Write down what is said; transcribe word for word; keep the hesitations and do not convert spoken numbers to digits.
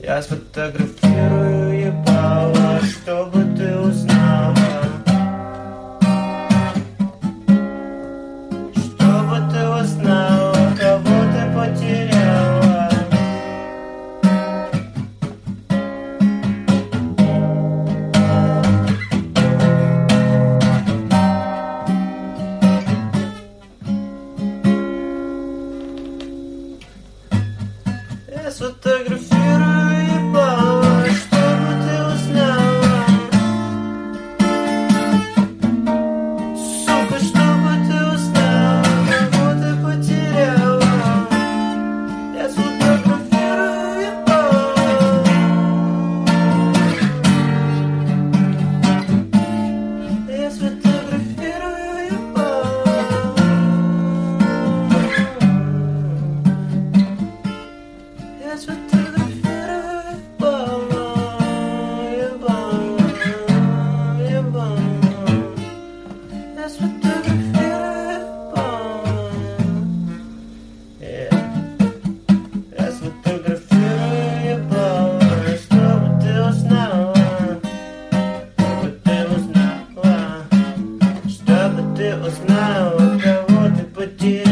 Я сфотографирую ебало, чтобы ты узнала, чтобы ты узнала, кого ты потеряла. Я сфотографирую ебало, чтобы ты узнала, сука, чтобы ты узнала, кого ты потеряла. Я сфотографирую ебало. Я сфотографирую ебало. Я сфотографирую ебало, ебало, ебало. Я сфотографирую ебало. Я сфотографирую ебало, чтобы ты узнала, чтобы ты узнала, чтобы ты узнала, кого ты потеряла.